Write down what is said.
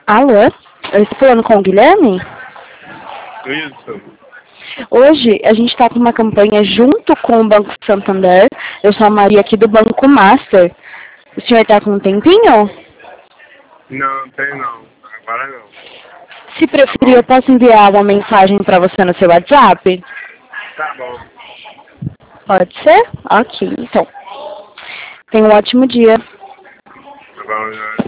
Alô? Eu estou falando com o Guilherme? Isso. Hoje a gente está com uma campanha junto com o Banco Santander. Eu sou a Maria aqui do Banco Master. O senhor está com um tempinho? Não, tem não. Agora não. Se Tá preferir, bom? eu posso enviar uma mensagem para você no seu WhatsApp? Tá bom. Pode ser? Ok, então. Tenha um ótimo dia. Tá bom, já.